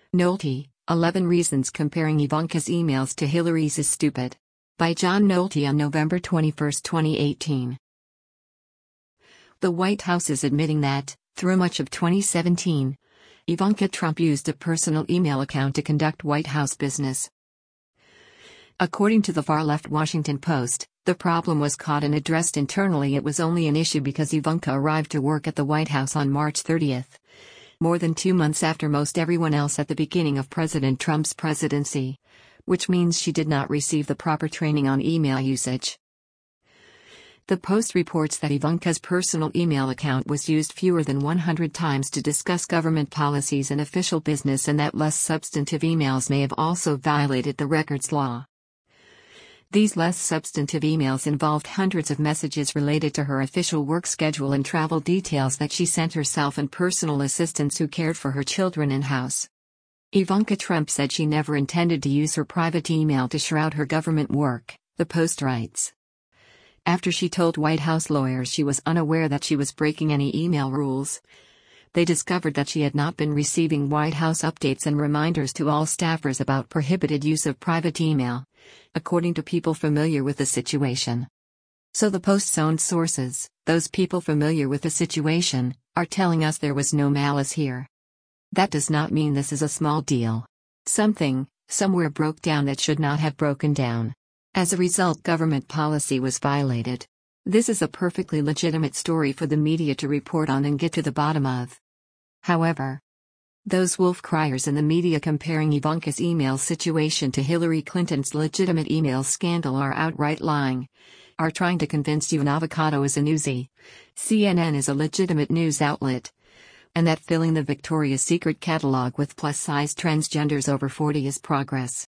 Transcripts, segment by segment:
Nolte, 11 Reasons Comparing Ivanka's Emails to Hillary's is Stupid. By John Nolte on November 21, 2018. The White House is admitting that, through much of 2017, Ivanka Trump used a personal email account to conduct White House business. According to the far-left Washington Post, the problem was caught and addressed internally. It was only an issue because Ivanka arrived to work at the White House on March 30, more than 2 months after most everyone else at the beginning of President Trump's presidency, which means she did not receive the proper training on email usage. The Post reports that Ivanka's personal email account was used fewer than 100 times to discuss government policies and official business, and that less substantive emails may have also violated the records law. These less substantive emails involved hundreds of messages related to her official work schedule and travel details that she sent herself and personal assistants who cared for her children in-house. Ivanka Trump said she never intended to use her private email to shroud her government work, the Post writes. After she told White House lawyers she was unaware that she was breaking any email rules, they discovered that she had not been receiving White House updates and reminders to all staffers about prohibited use of private email, according to people familiar with the situation. So the Post's own sources, those people familiar with the situation, are telling us there was no malice here. That does not mean this is a small deal. Something, somewhere broke down that should not have broken down. As a result, government policy was violated. This is a perfectly legitimate story for the media to report on and get to the bottom of. However, those wolf criers in the media comparing Ivanka's email situation to Hillary Clinton's legitimate email scandal are outright lying, are trying to convince you an avocado is a newsie, CNN is a legitimate news outlet, and that filling the Victoria's Secret catalog with plus-size transgenders over 40 is progress.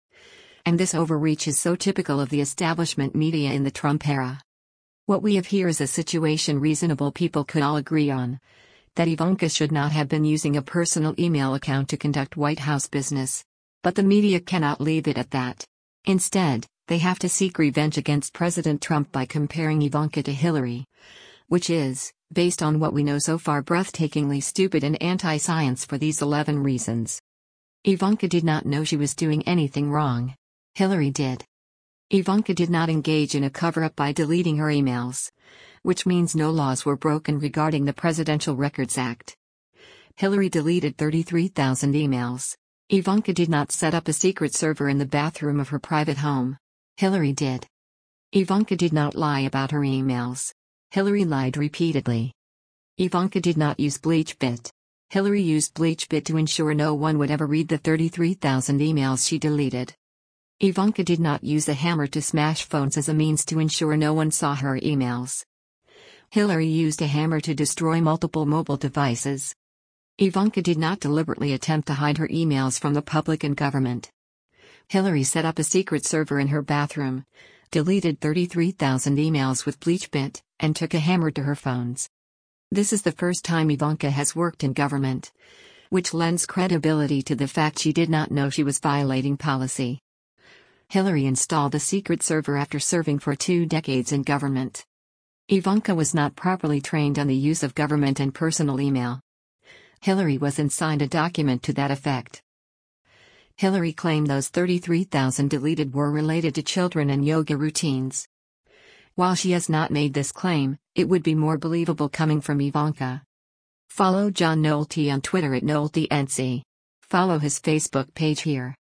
And this overreach is so typical of the establishment media in the Trump era. What we have here is a situation reasonable people could all agree on, that Ivanka should not have been using a personal email account to conduct White House business. But the media cannot leave it at that. Instead, they have to seek revenge against President Trump by comparing Ivanka to Hillary, which is, based on what we know so far, breathtakingly stupid and anti-science for these 11 reasons. Ivanka did not know she was doing anything wrong. Hillary did. Ivanka did not engage in a cover-up by deleting her emails, which means no laws were broken regarding the Presidential Records Act. Hillary deleted 33,000 emails. Ivanka did not set up a secret server in the bathroom of her private home. Hillary did. Ivanka did not lie about her emails. Hillary lied repeatedly. Ivanka did not use BleachBit. Hillary used BleachBit to ensure no one would ever read the 33,000 emails she deleted. Ivanka did not use a hammer to smash phones as a means to ensure no one saw her emails. Hillary used a hammer to destroy multiple mobile devices. Ivanka did not deliberately attempt to hide her emails from the public and government. Hillary set up a secret server in her bathroom, deleted 33,000 emails with BleachBit, and took a hammer to her phones. This is the first time Ivanka has worked in government, which lends credibility to the fact she did not know she was violating policy. Hillary installed a secret server after serving for 2 decades in government. Ivanka was not properly trained on the use of government and personal email. Hillary wasn't signed a document to that effect. Hillary claimed those 33,000 deleted were related to children and yoga routines. While she has not made this claim, it would be more believable coming from Ivanka. Follow John Nolte on Twitter at NolteNC. Follow his Facebook page here.